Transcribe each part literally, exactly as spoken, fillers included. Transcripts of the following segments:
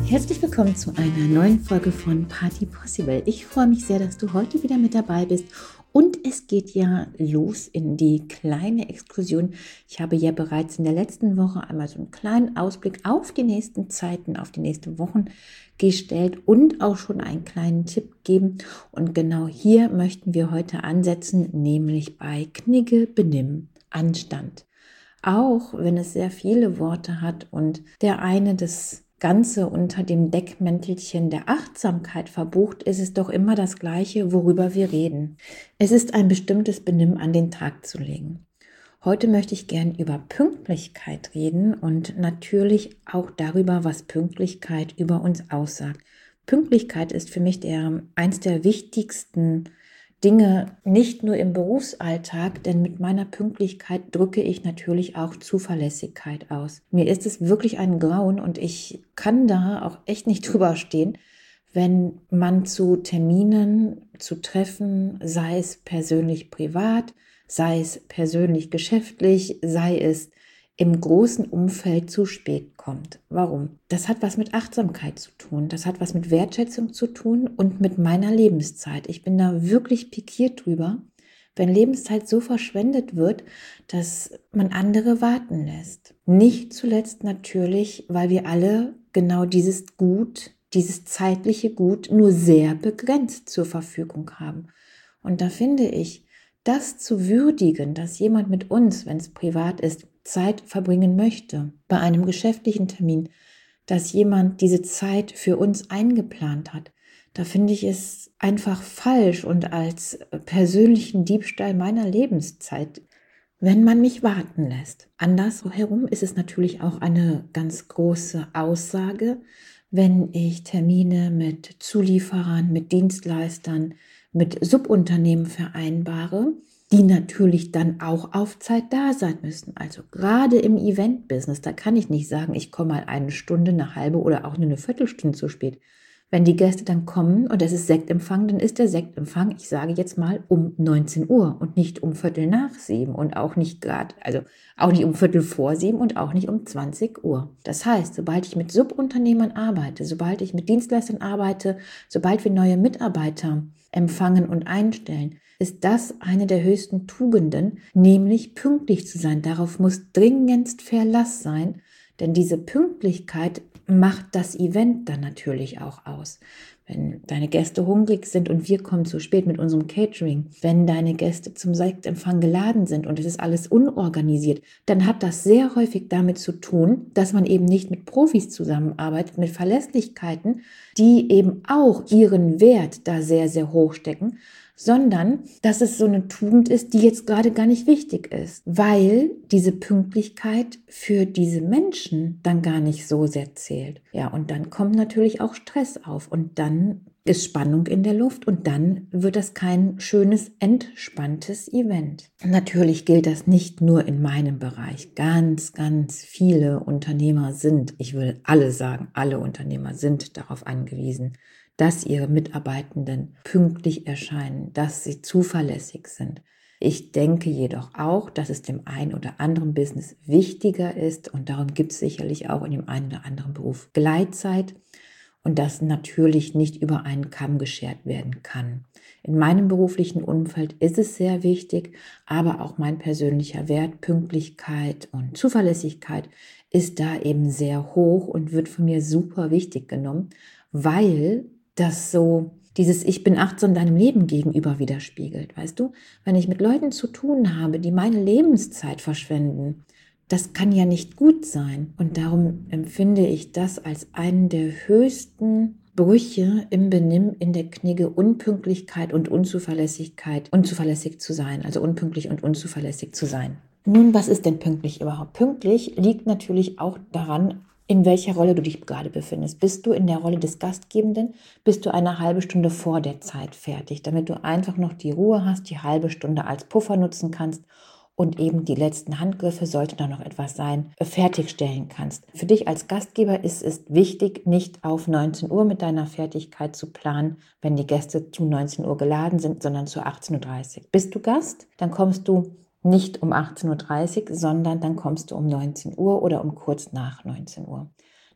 Herzlich willkommen zu einer neuen Folge von Party Possible. Ich freue mich sehr, dass du heute wieder mit dabei bist und es geht ja los in die kleine Exkursion. Ich habe ja bereits in der letzten Woche einmal so einen kleinen Ausblick auf die nächsten Zeiten, auf die nächsten Wochen gestellt und auch schon einen kleinen Tipp gegeben. Und genau hier möchten wir heute ansetzen, nämlich bei Knigge, Benimm, Anstand. Auch wenn es sehr viele Worte hat und der eine das Ganze unter dem Deckmäntelchen der Achtsamkeit verbucht, ist es doch immer das Gleiche, worüber wir reden. Es ist ein bestimmtes Benimm an den Tag zu legen. Heute möchte ich gern über Pünktlichkeit reden und natürlich auch darüber, was Pünktlichkeit über uns aussagt. Pünktlichkeit ist für mich der, eins der wichtigsten Dinge, nicht nur im Berufsalltag, denn mit meiner Pünktlichkeit drücke ich natürlich auch Zuverlässigkeit aus. Mir ist es wirklich ein Grauen und ich kann da auch echt nicht drüber stehen, wenn man zu Terminen, zu Treffen, sei es persönlich privat, sei es persönlich geschäftlich, sei es im großen Umfeld zu spät kommt. Warum? Das hat was mit Achtsamkeit zu tun, das hat was mit Wertschätzung zu tun und mit meiner Lebenszeit. Ich bin da wirklich pikiert drüber, wenn Lebenszeit so verschwendet wird, dass man andere warten lässt. Nicht zuletzt natürlich, weil wir alle genau dieses Gut, dieses zeitliche Gut nur sehr begrenzt zur Verfügung haben. Und da finde ich, das zu würdigen, dass jemand mit uns, wenn es privat ist, Zeit verbringen möchte, bei einem geschäftlichen Termin, dass jemand diese Zeit für uns eingeplant hat, da finde ich es einfach falsch und als persönlichen Diebstahl meiner Lebenszeit, wenn man mich warten lässt. Andersherum ist es natürlich auch eine ganz große Aussage, wenn ich Termine mit Zulieferern, mit Dienstleistern, mit Subunternehmen vereinbare, die natürlich dann auch auf Zeit da sein müssen. Also gerade im Event-Business, da kann ich nicht sagen, ich komme mal eine Stunde, eine halbe oder auch nur eine Viertelstunde zu spät. Wenn die Gäste dann kommen und es ist Sektempfang, dann ist der Sektempfang, ich sage jetzt mal, um neunzehn Uhr und nicht um Viertel nach sieben und auch nicht gerade, also auch nicht um Viertel vor sieben und auch nicht um zwanzig Uhr. Das heißt, sobald ich mit Subunternehmern arbeite, sobald ich mit Dienstleistern arbeite, sobald wir neue Mitarbeiter empfangen und einstellen, ist das eine der höchsten Tugenden, nämlich pünktlich zu sein. Darauf muss dringendst Verlass sein, denn diese Pünktlichkeit macht das Event dann natürlich auch aus. Wenn deine Gäste hungrig sind und wir kommen zu spät mit unserem Catering, wenn deine Gäste zum Sektempfang geladen sind und es ist alles unorganisiert, dann hat das sehr häufig damit zu tun, dass man eben nicht mit Profis zusammenarbeitet, mit Verlässlichkeiten, die eben auch ihren Wert da sehr, sehr hoch stecken, sondern dass es so eine Tugend ist, die jetzt gerade gar nicht wichtig ist, weil diese Pünktlichkeit für diese Menschen dann gar nicht so sehr zählt. Ja, und dann kommt natürlich auch Stress auf und dann ist Spannung in der Luft und dann wird das kein schönes, entspanntes Event. Natürlich gilt das nicht nur in meinem Bereich. Ganz, ganz viele Unternehmer sind, ich will alle sagen, alle Unternehmer sind darauf angewiesen, dass ihre Mitarbeitenden pünktlich erscheinen, dass sie zuverlässig sind. Ich denke jedoch auch, dass es dem einen oder anderen Business wichtiger ist und darum gibt es sicherlich auch in dem einen oder anderen Beruf Gleitzeit und das natürlich nicht über einen Kamm geschert werden kann. In meinem beruflichen Umfeld ist es sehr wichtig, aber auch mein persönlicher Wert, Pünktlichkeit und Zuverlässigkeit ist da eben sehr hoch und wird von mir super wichtig genommen, weil das so dieses Ich bin achtsam deinem Leben gegenüber widerspiegelt, weißt du? Wenn ich mit Leuten zu tun habe, die meine Lebenszeit verschwenden, das kann ja nicht gut sein. Und darum empfinde ich das als einen der höchsten Brüche im Benimm, in der Knigge, Unpünktlichkeit und Unzuverlässigkeit, unzuverlässig zu sein, also unpünktlich und unzuverlässig zu sein. Nun, was ist denn pünktlich überhaupt? Pünktlich liegt natürlich auch daran, in welcher Rolle du dich gerade befindest. Bist du in der Rolle des Gastgebenden? Bist du eine halbe Stunde vor der Zeit fertig, damit du einfach noch die Ruhe hast, die halbe Stunde als Puffer nutzen kannst und eben die letzten Handgriffe, sollte da noch etwas sein, fertigstellen kannst. Für dich als Gastgeber ist es wichtig, nicht auf neunzehn Uhr mit deiner Fertigkeit zu planen, wenn die Gäste zu neunzehn Uhr geladen sind, sondern zu achtzehn Uhr dreißig. Bist du Gast? Dann kommst du nicht um achtzehn Uhr dreißig, sondern dann kommst du um neunzehn Uhr oder um kurz nach neunzehn Uhr.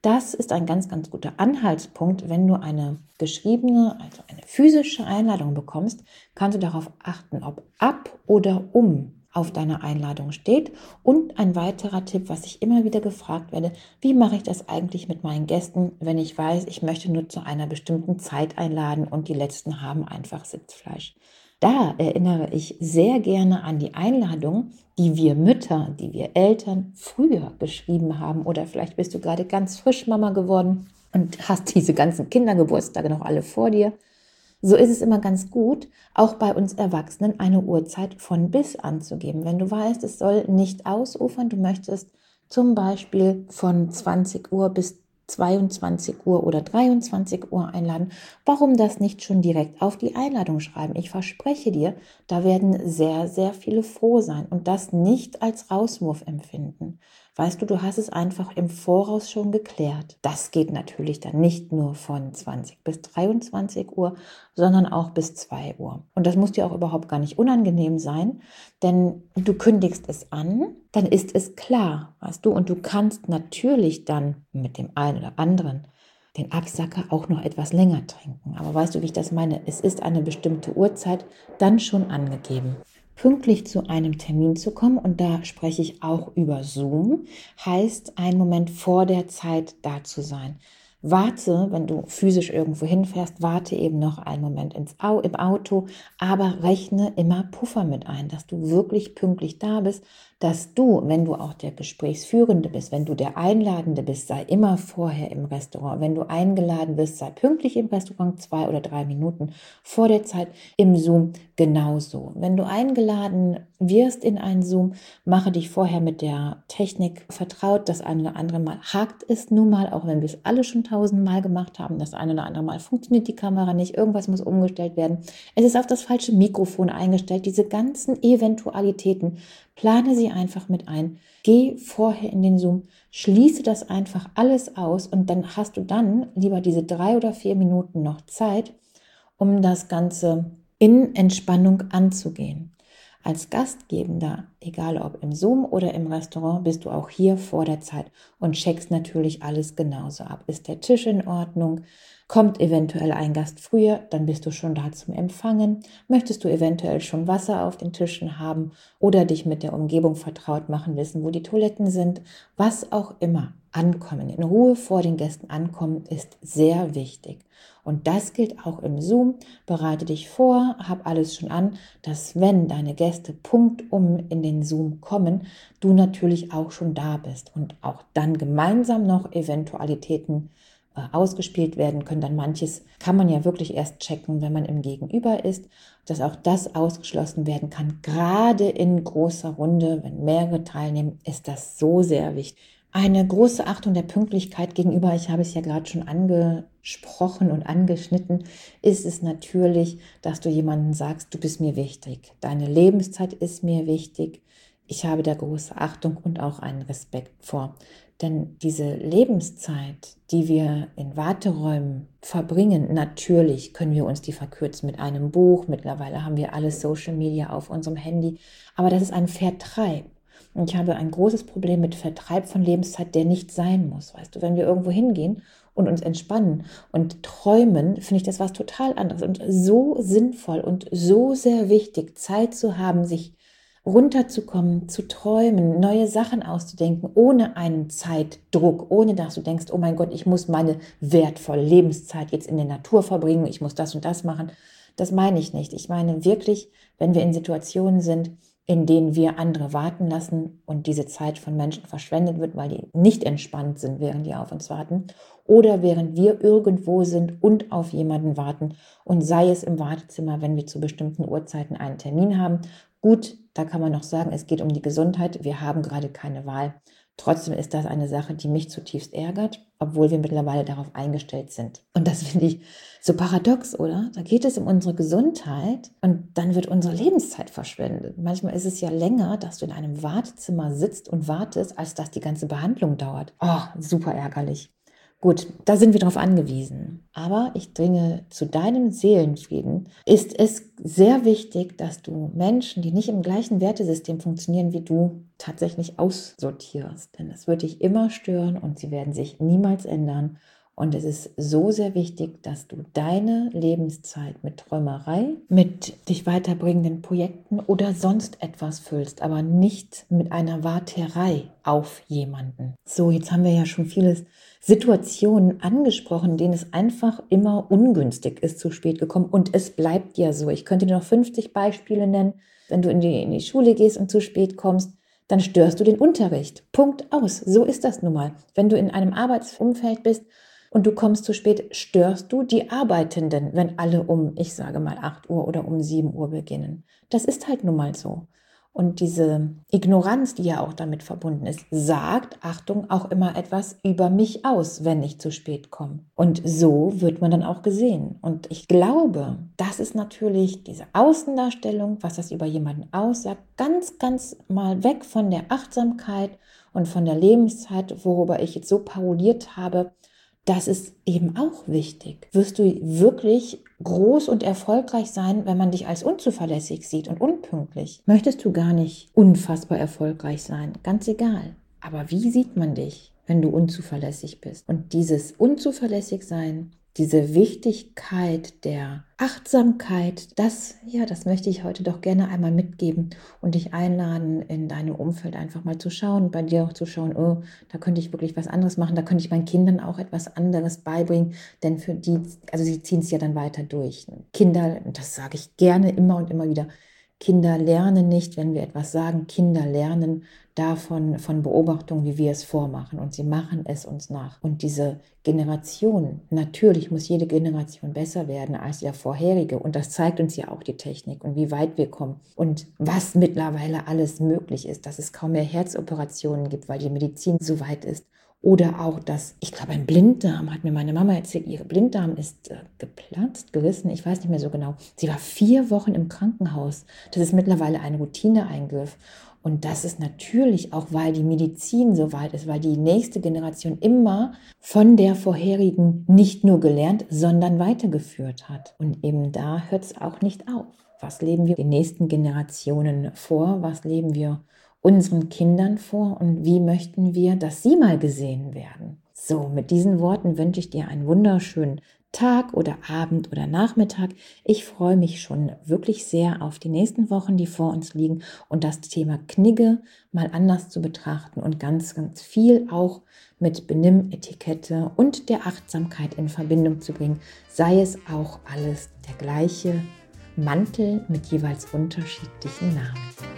Das ist ein ganz, ganz guter Anhaltspunkt. Wenn du eine geschriebene, also eine physische Einladung bekommst, kannst du darauf achten, ob ab oder um auf deiner Einladung steht. Und ein weiterer Tipp, was ich immer wieder gefragt werde: Wie mache ich das eigentlich mit meinen Gästen, wenn ich weiß, ich möchte nur zu einer bestimmten Zeit einladen und die letzten haben einfach Sitzfleisch? Da erinnere ich sehr gerne an die Einladung, die wir Mütter, die wir Eltern früher geschrieben haben. Oder vielleicht bist du gerade ganz frisch Mama geworden und hast diese ganzen Kindergeburtstage noch alle vor dir. So ist es immer ganz gut, auch bei uns Erwachsenen eine Uhrzeit von bis anzugeben. Wenn du weißt, es soll nicht ausufern, du möchtest zum Beispiel von zwanzig Uhr bis zweiundzwanzig Uhr oder dreiundzwanzig Uhr einladen, warum das nicht schon direkt auf die Einladung schreiben? Ich verspreche dir, da werden sehr, sehr viele froh sein und das nicht als Rauswurf empfinden. Weißt du, du hast es einfach im Voraus schon geklärt. Das geht natürlich dann nicht nur von zwanzig bis dreiundzwanzig Uhr, sondern auch bis zwei Uhr. Und das muss dir auch überhaupt gar nicht unangenehm sein, denn du kündigst es an, dann ist es klar, weißt du, und du kannst natürlich dann mit dem einen oder anderen den Absacker auch noch etwas länger trinken. Aber weißt du, wie ich das meine? Es ist eine bestimmte Uhrzeit dann schon angegeben. Pünktlich zu einem Termin zu kommen, und da spreche ich auch über Zoom, heißt einen Moment vor der Zeit da zu sein. Warte, wenn du physisch irgendwo hinfährst, warte eben noch einen Moment ins Au- im Auto, aber rechne immer Puffer mit ein, dass du wirklich pünktlich da bist, dass du, wenn du auch der Gesprächsführende bist, wenn du der Einladende bist, sei immer vorher im Restaurant. Wenn du eingeladen bist, sei pünktlich im Restaurant, zwei oder drei Minuten vor der Zeit. Im Zoom genauso. Wenn du eingeladen wirst in einen Zoom, mache dich vorher mit der Technik vertraut. Das eine oder andere Mal hakt es nun mal, auch wenn wir es alle schon tausendmal gemacht haben. Das eine oder andere Mal funktioniert die Kamera nicht, irgendwas muss umgestellt werden. Es ist auf das falsche Mikrofon eingestellt. Diese ganzen Eventualitäten, plane sie einfach mit ein. Geh vorher in den Zoom, schließe das einfach alles aus und dann hast du dann lieber diese drei oder vier Minuten noch Zeit, um das Ganze in Entspannung anzugehen. Als Gastgebender, egal ob im Zoom oder im Restaurant, bist du auch hier vor der Zeit und checkst natürlich alles genauso ab. Ist der Tisch in Ordnung? Kommt eventuell ein Gast früher, dann bist du schon da zum Empfangen. Möchtest du eventuell schon Wasser auf den Tischen haben oder dich mit der Umgebung vertraut machen, wissen, wo die Toiletten sind? Was auch immer. Ankommen, in Ruhe vor den Gästen ankommen, ist sehr wichtig. Und das gilt auch im Zoom. Bereite dich vor, hab alles schon an, dass wenn deine Gäste punktum in den Zoom kommen, du natürlich auch schon da bist und auch dann gemeinsam noch Eventualitäten äh, ausgespielt werden können. Dann manches kann man ja wirklich erst checken, wenn man im Gegenüber ist, dass auch das ausgeschlossen werden kann. Gerade in großer Runde, wenn mehrere teilnehmen, ist das so sehr wichtig. Eine große Achtung der Pünktlichkeit gegenüber, ich habe es ja gerade schon angesprochen und angeschnitten, ist es natürlich, dass du jemandem sagst, du bist mir wichtig, deine Lebenszeit ist mir wichtig, ich habe da große Achtung und auch einen Respekt vor. Denn diese Lebenszeit, die wir in Warteräumen verbringen, natürlich können wir uns die verkürzen mit einem Buch, mittlerweile haben wir alle Social Media auf unserem Handy, aber das ist ein Vertreib. Und ich habe ein großes Problem mit Vertreib von Lebenszeit, der nicht sein muss. Weißt du, wenn wir irgendwo hingehen und uns entspannen und träumen, finde ich das was total anderes und so sinnvoll und so sehr wichtig, Zeit zu haben, sich runterzukommen, zu träumen, neue Sachen auszudenken, ohne einen Zeitdruck, ohne dass du denkst, oh mein Gott, ich muss meine wertvolle Lebenszeit jetzt in der Natur verbringen, ich muss das und das machen. Das meine ich nicht. Ich meine wirklich, wenn wir in Situationen sind, in denen wir andere warten lassen und diese Zeit von Menschen verschwendet wird, weil die nicht entspannt sind, während die auf uns warten, oder während wir irgendwo sind und auf jemanden warten, und sei es im Wartezimmer, wenn wir zu bestimmten Uhrzeiten einen Termin haben. Gut, da kann man noch sagen, es geht um die Gesundheit, wir haben gerade keine Wahl. Trotzdem ist das eine Sache, die mich zutiefst ärgert, obwohl wir mittlerweile darauf eingestellt sind. Und das finde ich so paradox, oder? Da geht es um unsere Gesundheit und dann wird unsere Lebenszeit verschwendet. Manchmal ist es ja länger, dass du in einem Wartezimmer sitzt und wartest, als dass die ganze Behandlung dauert. Oh, super ärgerlich. Gut, da sind wir drauf angewiesen. Aber ich dringe zu deinem Seelenfrieden, ist es sehr wichtig, dass du Menschen, die nicht im gleichen Wertesystem funktionieren wie du, tatsächlich aussortierst. Denn es wird dich immer stören und sie werden sich niemals ändern. Und es ist so sehr wichtig, dass du deine Lebenszeit mit Träumerei, mit dich weiterbringenden Projekten oder sonst etwas füllst, aber nicht mit einer Warterei auf jemanden. So, jetzt haben wir ja schon vieles Situationen angesprochen, in denen es einfach immer ungünstig ist, zu spät gekommen. Und es bleibt ja so. Ich könnte dir noch fünfzig Beispiele nennen. Wenn du in die, in die Schule gehst und zu spät kommst, dann störst du den Unterricht. Punkt aus. So ist das nun mal. Wenn du in einem Arbeitsumfeld bist und du kommst zu spät, störst du die Arbeitenden, wenn alle um, ich sage mal, acht Uhr oder um sieben Uhr beginnen. Das ist halt nun mal so. Und diese Ignoranz, die ja auch damit verbunden ist, sagt, Achtung, auch immer etwas über mich aus, wenn ich zu spät komme. Und so wird man dann auch gesehen. Und ich glaube, das ist natürlich diese Außendarstellung, was das über jemanden aussagt, ganz, ganz mal weg von der Achtsamkeit und von der Lebenszeit, worüber ich jetzt so parodiert habe. Das ist eben auch wichtig. Wirst du wirklich groß und erfolgreich sein, wenn man dich als unzuverlässig sieht und unpünktlich? Möchtest du gar nicht unfassbar erfolgreich sein? Ganz egal. Aber wie sieht man dich, wenn du unzuverlässig bist? Und dieses Unzuverlässigsein, diese Wichtigkeit der Achtsamkeit, das, ja, das möchte ich heute doch gerne einmal mitgeben und dich einladen, in deinem Umfeld einfach mal zu schauen, bei dir auch zu schauen, oh, da könnte ich wirklich was anderes machen, da könnte ich meinen Kindern auch etwas anderes beibringen, denn für die, also sie ziehen es ja dann weiter durch. Kinder, das sage ich gerne immer und immer wieder, Kinder lernen nicht, wenn wir etwas sagen, Kinder lernen davon, von Beobachtung, wie wir es vormachen und sie machen es uns nach. Und diese Generation, natürlich muss jede Generation besser werden als der vorherige und das zeigt uns ja auch die Technik und wie weit wir kommen und was mittlerweile alles möglich ist, dass es kaum mehr Herzoperationen gibt, weil die Medizin so weit ist. Oder auch das, ich glaube, ein Blinddarm, hat mir meine Mama erzählt, ihr Blinddarm ist äh, geplatzt, gerissen, ich weiß nicht mehr so genau. Sie war vier Wochen im Krankenhaus. Das ist mittlerweile ein Routineeingriff. Und das ist natürlich auch, weil die Medizin so weit ist, weil die nächste Generation immer von der vorherigen nicht nur gelernt, sondern weitergeführt hat. Und eben da hört es auch nicht auf. Was leben wir den nächsten Generationen vor? Was leben wir unseren Kindern vor und wie möchten wir, dass sie mal gesehen werden? So, mit diesen Worten wünsche ich dir einen wunderschönen Tag oder Abend oder Nachmittag. Ich freue mich schon wirklich sehr auf die nächsten Wochen, die vor uns liegen und das Thema Knigge mal anders zu betrachten und ganz, ganz viel auch mit Benimmetikette und der Achtsamkeit in Verbindung zu bringen, sei es auch alles der gleiche Mantel mit jeweils unterschiedlichen Namen.